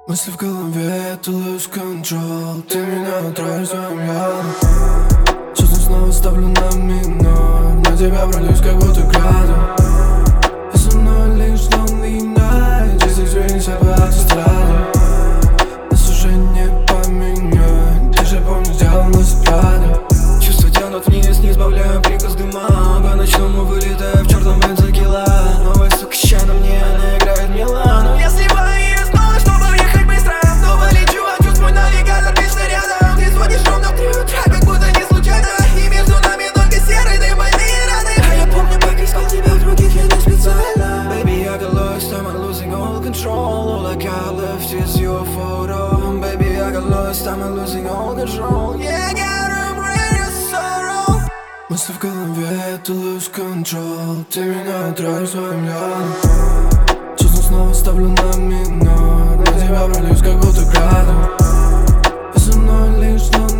Мысли в голове, ты lose control. Ты меня троишь своим ядом. Честно снова ставлю на минор. На тебя пролюсь как будто градом. И со мной лишь lonely night. Здесь извинься по автостраде. Нас уже не поменять. Ты же помнишь, делал нас правда. Чувства тянут вниз, не избавляя приказ дыма. По ночному вылетая в чертом бензокила. Новая сука ща на мне, она играет Милану. Я сливаю ее снова, чтобы ехать быстро. Снова лечу, а чувств мой навигатор вечно рядом. Ты звонишь ровно в 3 утра, как будто не случайно. И между нами только серый дым, больные раны. А я помню, как искал тебя в других, я не специально. Baby, I got lost, I'm losing all control. All I got left is your photo. Baby, I got lost, I'm losing all control. Yeah, I got sorrow. Мысли в голове, ты lose control. Ты меня троишь своим ядом. Честно снова ставлю на минор. На тебя пролюсь как будто градом. И со мной лишь lonely